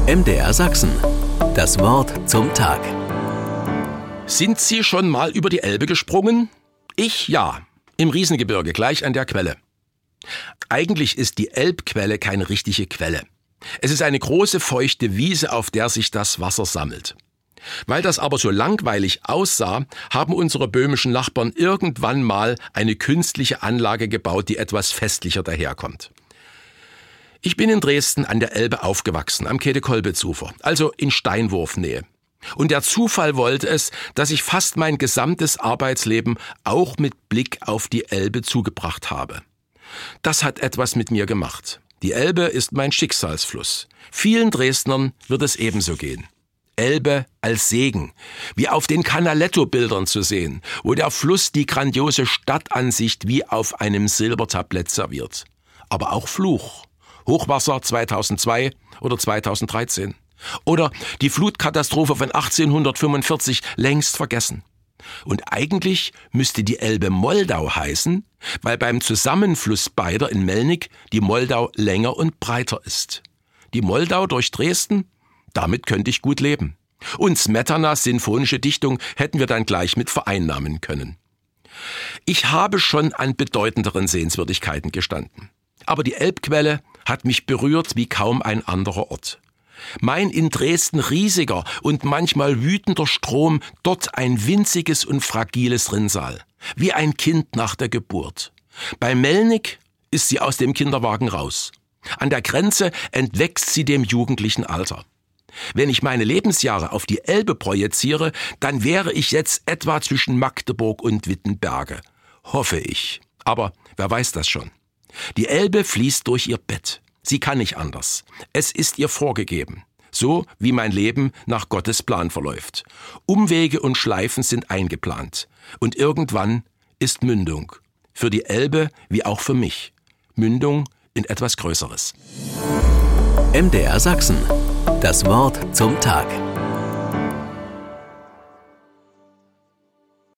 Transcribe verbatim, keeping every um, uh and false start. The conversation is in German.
M D R Sachsen. Das Wort zum Tag. Sind Sie schon mal über die Elbe gesprungen? Ich ja, im Riesengebirge, gleich an der Quelle. Eigentlich ist die Elbquelle keine richtige Quelle. Es ist eine große feuchte Wiese, auf der sich das Wasser sammelt. Weil das aber so langweilig aussah, haben unsere böhmischen Nachbarn irgendwann mal eine künstliche Anlage gebaut, die etwas festlicher daherkommt. Ich bin in Dresden an der Elbe aufgewachsen, am Käthe-Kollwitz-Ufer, also in Steinwurfnähe. Und der Zufall wollte es, dass ich fast mein gesamtes Arbeitsleben auch mit Blick auf die Elbe zugebracht habe. Das hat etwas mit mir gemacht. Die Elbe ist mein Schicksalsfluss. Vielen Dresdnern wird es ebenso gehen. Elbe als Segen, wie auf den Canaletto-Bildern zu sehen, wo der Fluss die grandiose Stadtansicht wie auf einem Silbertablett serviert. Aber auch Fluch. Hochwasser zweitausendzwei oder zweitausenddreizehn. Oder die Flutkatastrophe von achtzehnhundertfünfundvierzig längst vergessen. Und eigentlich müsste die Elbe Moldau heißen, weil beim Zusammenfluss beider in Melnik die Moldau länger und breiter ist. Die Moldau durch Dresden? Damit könnte ich gut leben. Und Smetanas sinfonische Dichtung hätten wir dann gleich mit vereinnahmen können. Ich habe schon an bedeutenderen Sehenswürdigkeiten gestanden. Aber die Elbquelle hat mich berührt wie kaum ein anderer Ort. Mein in Dresden riesiger und manchmal wütender Strom, dort ein winziges und fragiles Rinnsal, wie ein Kind nach der Geburt. Bei Melnik ist sie aus dem Kinderwagen raus. An der Grenze entwächst sie dem jugendlichen Alter. Wenn ich meine Lebensjahre auf die Elbe projiziere, dann wäre ich jetzt etwa zwischen Magdeburg und Wittenberge. Hoffe ich. Aber wer weiß das schon. Die Elbe fließt durch ihr Bett. Sie kann nicht anders. Es ist ihr vorgegeben. So wie mein Leben nach Gottes Plan verläuft. Umwege und Schleifen sind eingeplant. Und irgendwann ist Mündung. Für die Elbe wie auch für mich. Mündung in etwas Größeres. M D R Sachsen. Das Wort zum Tag.